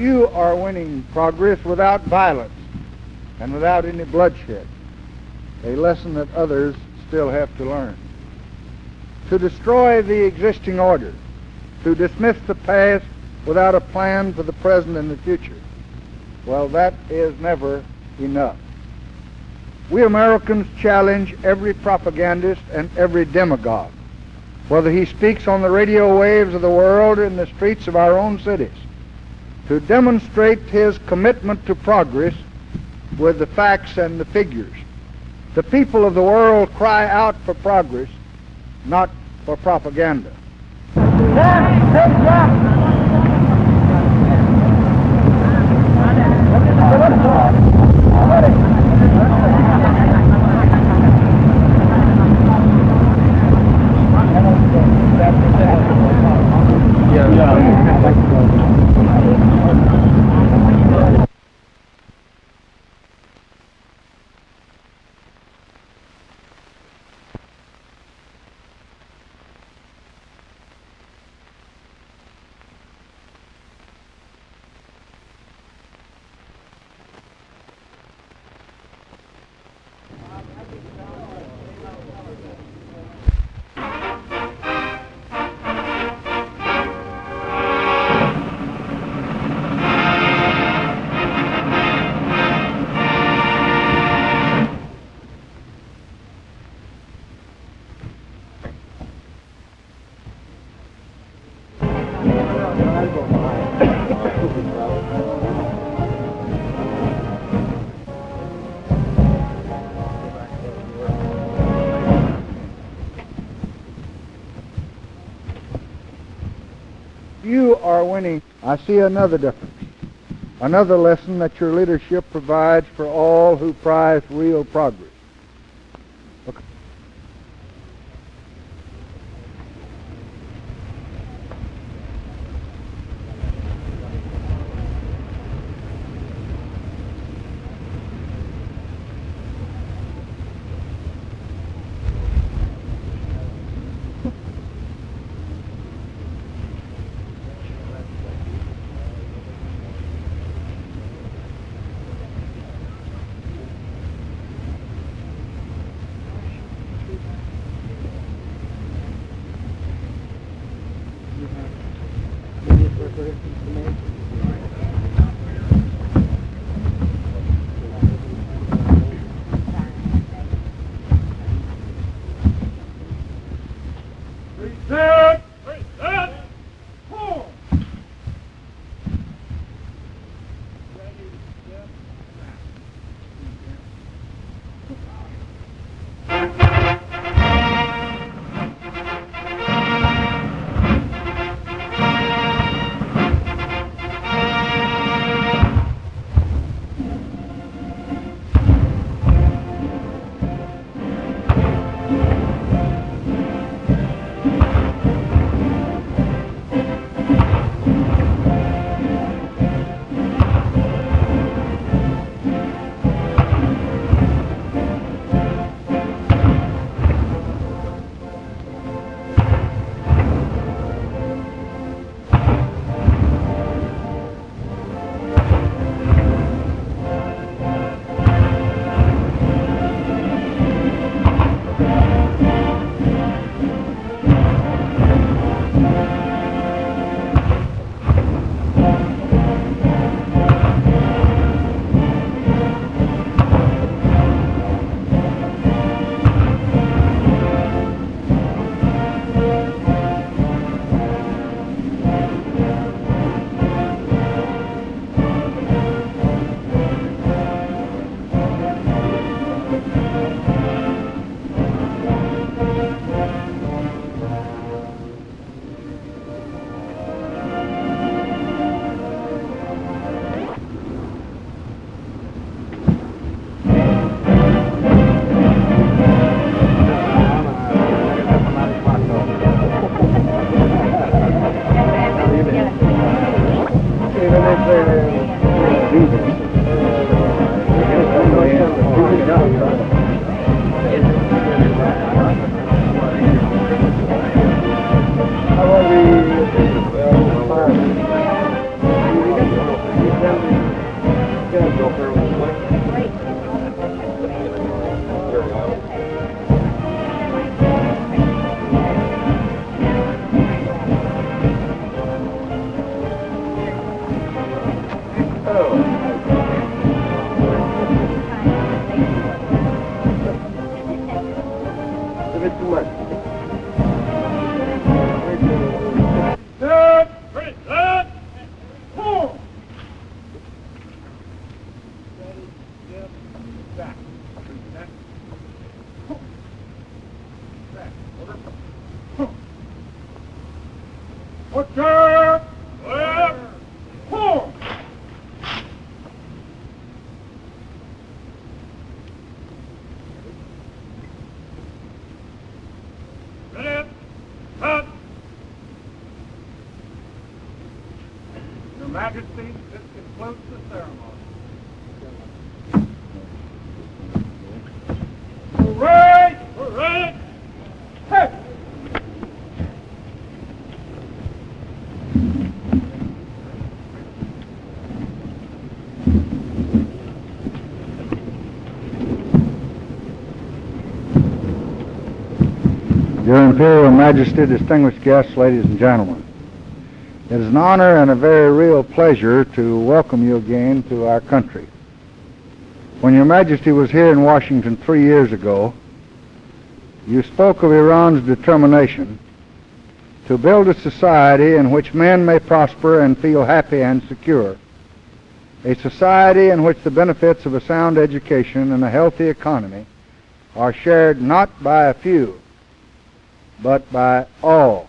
Few are winning progress without violence and without any bloodshed, a lesson that others still have to learn. To destroy the existing order, to dismiss the past without a plan for the present and the future, well, that is never enough. We Americans challenge every propagandist and every demagogue, whether he speaks on the radio waves of the world or in the streets of our own cities, to demonstrate his commitment to progress with the facts and the figures. The people of the world cry out for progress, not for propaganda. You are winning. I see another difference, another lesson that your leadership provides for all who prize real progress. Butcher! Left! Form! Ready? Cut! Your Majesty, this concludes the ceremony. Hooray! Hooray! Hey! Your Imperial Majesty, distinguished guests, ladies and gentlemen, it is an honor and a very real pleasure to welcome you again to our country. When Your Majesty was here in Washington 3 years ago, you spoke of Iran's determination to build a society in which men may prosper and feel happy and secure, a society in which the benefits of a sound education and a healthy economy are shared not by a few, but by all.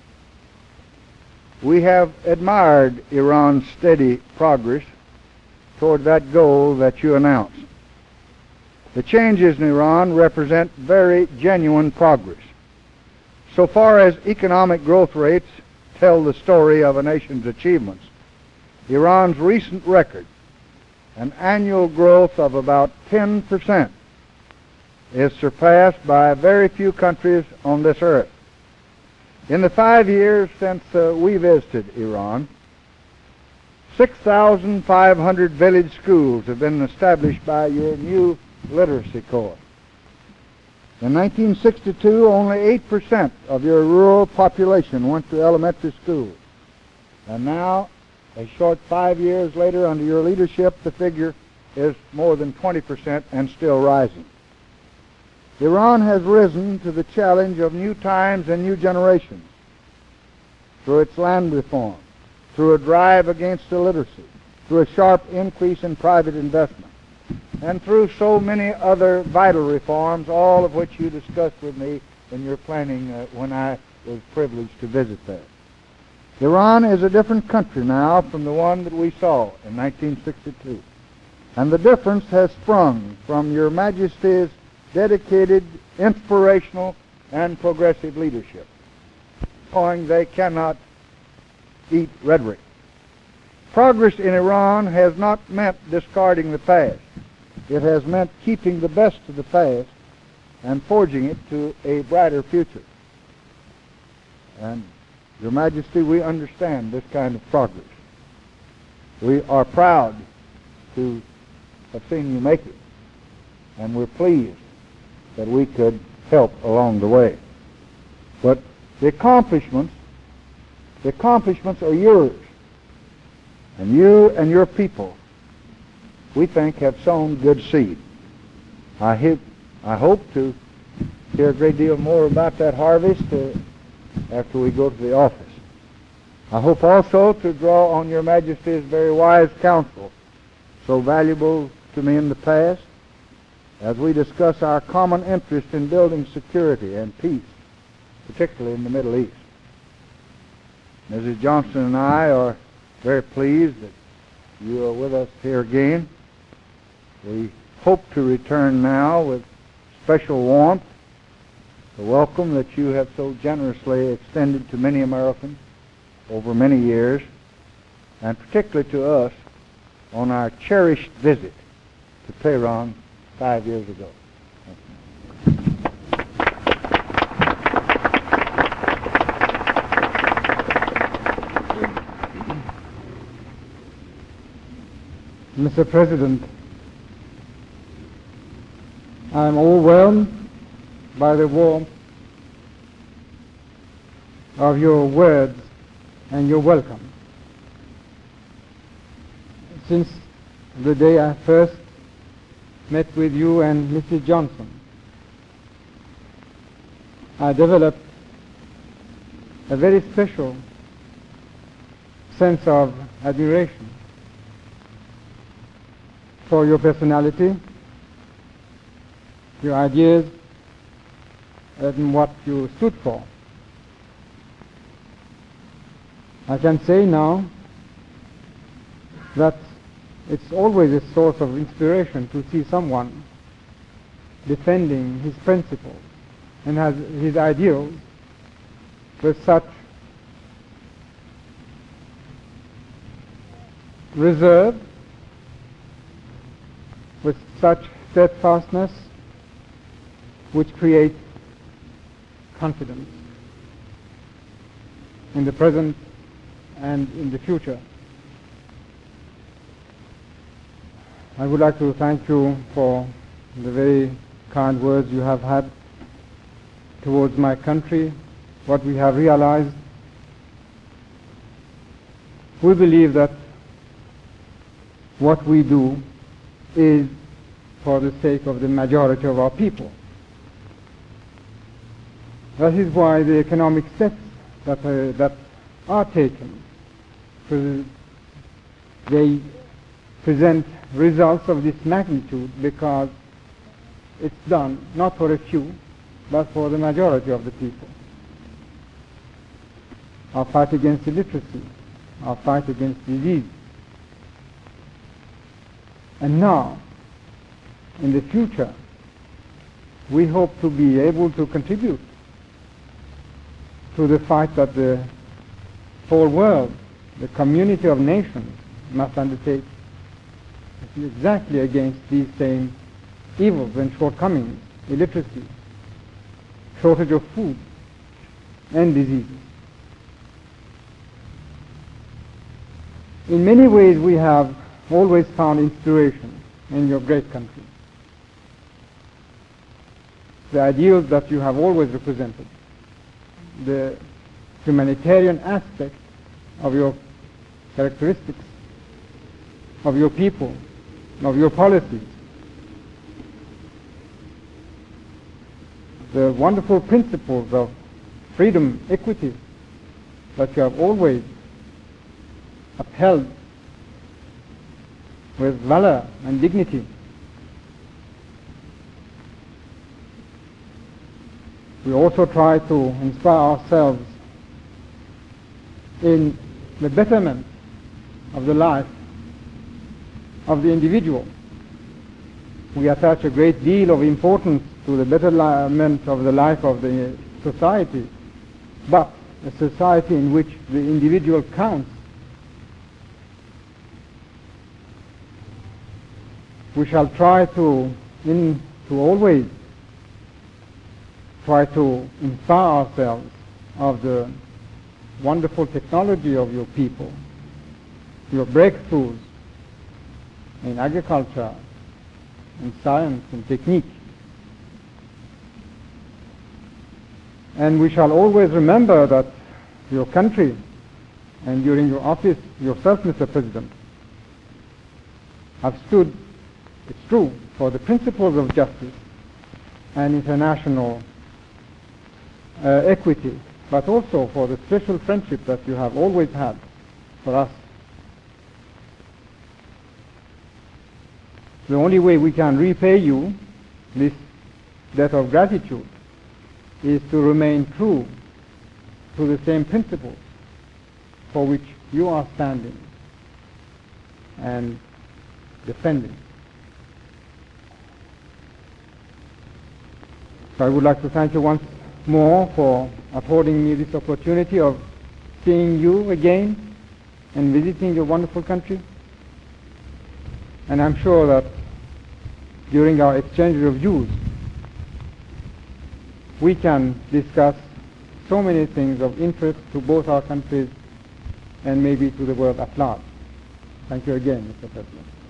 We have admired Iran's steady progress toward that goal that you announced. The changes in Iran represent very genuine progress. So far as economic growth rates tell the story of a nation's achievements, Iran's recent record, an annual growth of about 10%, is surpassed by very few countries on this earth. In the 5 years since we visited Iran, 6,500 village schools have been established by your new literacy corps. In 1962, only 8% of your rural population went to elementary school. And now, a short 5 years later, under your leadership, the figure is more than 20% and still rising. Iran has risen to the challenge of new times and new generations through its land reform, through a drive against illiteracy, through a sharp increase in private investment, and through so many other vital reforms, all of which you discussed with me in your planning when I was privileged to visit there. Iran is a different country now from the one that we saw in 1962, and the difference has sprung from Your Majesty's dedicated, inspirational, and progressive leadership, showing they cannot eat rhetoric. Progress in Iran has not meant discarding the past. It has meant keeping the best of the past and forging it to a brighter future. And, Your Majesty, we understand this kind of progress. We are proud to have seen you make it, and we're pleased that we could help along the way. But the accomplishments are yours. And you and your people, we think, have sown good seed. I hope to hear a great deal more about that harvest after we go to the office. I hope also to draw on Your Majesty's very wise counsel, so valuable to me in the past, as we discuss our common interest in building security and peace, particularly in the Middle East. Mrs. Johnson and I are very pleased that you are with us here again. We hope to return now with special warmth the welcome that you have so generously extended to many Americans over many years, and particularly to us on our cherished visit to Tehran 5 years ago. Mr. President, I am overwhelmed by the warmth of your words and your welcome. Since the day I first met with you and Mrs. Johnson, I developed a very special sense of admiration for your personality, your ideas, and what you stood for. I can say now that it's always a source of inspiration to see someone defending his principles and has his ideals with such reserve, with such steadfastness, which creates confidence in the present and in the future. I would like to thank you for the very kind words you have had towards my country, what we have realized. We believe that what we do is for the sake of the majority of our people. That is why the economic steps that are taken, they present results of this magnitude, because it's done not for a few, but for the majority of the people. Our fight against illiteracy, our fight against disease. And now, in the future, we hope to be able to contribute to the fight that the whole world, the community of nations, must undertake exactly against these same evils and shortcomings: illiteracy, shortage of food, and diseases. In many ways, we have always found inspiration in your great country. The ideals that you have always represented, the humanitarian aspect of your characteristics, of your people, of your policies, the wonderful principles of freedom, equity that you have always upheld with valor and dignity. We also try to inspire ourselves in the betterment of the life of the individual. We attach a great deal of importance to the betterment of the life of the society, but a society in which the individual counts. We shall try to always try to inspire ourselves of the wonderful technology of your people, your breakthroughs in agriculture, in science, in technique. And we shall always remember that your country, and during your office yourself, Mr. President, have stood, it's true, for the principles of justice and international equity, but also for the special friendship that you have always had for us. The only way we can repay you this debt of gratitude is to remain true to the same principles for which you are standing and defending. So I would like to thank you once more for affording me this opportunity of seeing you again and visiting your wonderful country. And I'm sure that during our exchange of views, we can discuss so many things of interest to both our countries and maybe to the world at large. Thank you again, Mr. President.